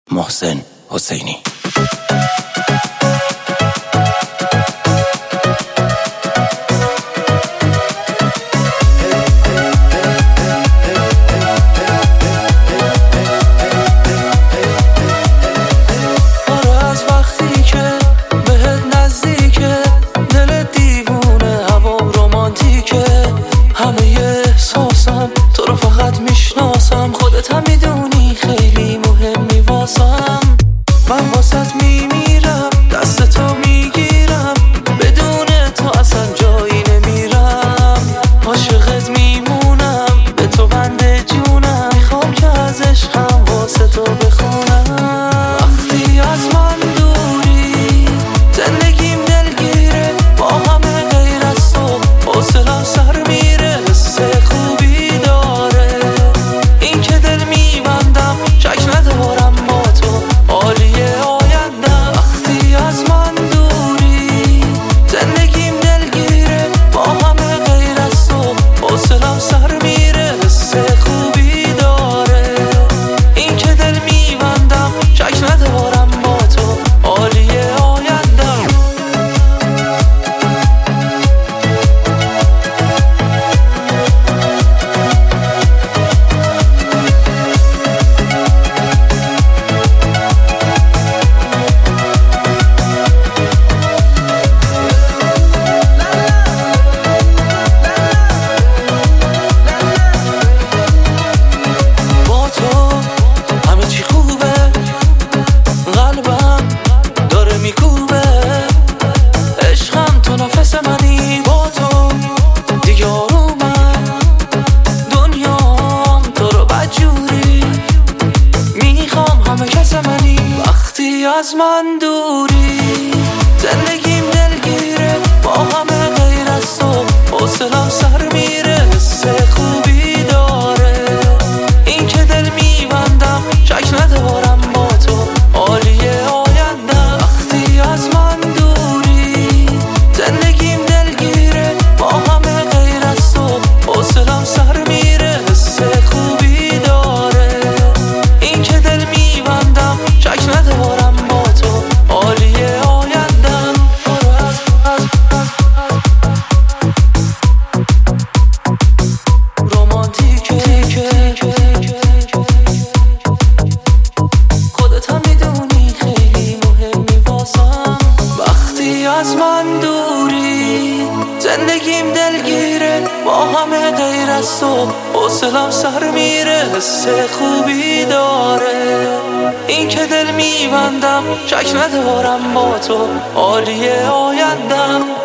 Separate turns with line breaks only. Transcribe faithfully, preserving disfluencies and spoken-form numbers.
محسن حسینی.
تو رو فقط میشناسم، خودت هم میدونی خیلی مهمی واسم. من واسط میمیرم، دست تو میگیرم، بدون تو اصلا جایی نمیرم. عاشقت میمونم، به تو بنده جونم، میخوام که از عشقم واسه تو بخونم. وقتی از من دوری زندگیم دلگیره، با همه غیر از تو حوصله‌ام سر میره. حس خوبی داره این که دل میبندم، شک ندارم با تو عالیه آیندم. وقتی از من دوری زندگیم دلگیره، با همه غیر از تو حوصله‌ام سر میره. حس خوبی داره این که دل میبندم، شک ندارم با تو عالیه آیندم. از من دوری زندگیم دلگیره، با همه غیر از تو حوصله‌ام سر میره. حس خوبی داره این که دل میبندم، شک ندارم با تو عالیه آیندم. وقتی از من دوری زندگیم دلگیره، با همه غیر از تو حوصله‌ام سر میره. حس خوبی داره این که دل میبندم، شک ندارم عالیه آیندم. رومانتیکه خودت هم میدونی خیلی مهمی واسم. وقتی از من دوری زندگیم دلگیره، با همه غیر از تو حوصله‌ام سر میره. حس خوبی داره این که دل میبندم، شک ندارم با تو عالیه آیندم.